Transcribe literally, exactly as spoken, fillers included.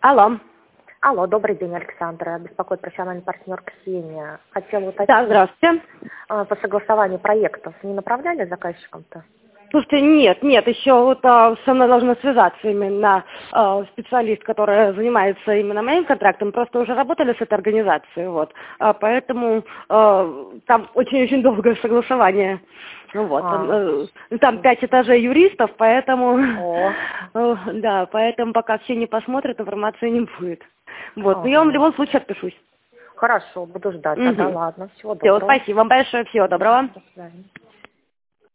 Алло. Алло, добрый день, Александра. Беспокоит профессиональный партнер Ксения. Хотела уточнить. Да, здравствуйте. а, По согласованию проектов не направляли заказчикам-то? Слушайте, нет, нет, еще вот а, со мной должна связаться именно а, специалист, который занимается именно моим контрактом, просто уже работали с этой организацией, вот, а, поэтому а, там очень-очень долгое согласование, ну вот, А. а, там пять этажей юристов, поэтому, О. э, да, поэтому пока все не посмотрят, информации не будет, вот, но я вам в Ага. любом случае отпишусь. Хорошо, буду ждать. Тогда Угу. ладно. Всего Все, доброго. спасибо вам большое, всего доброго. До свидания.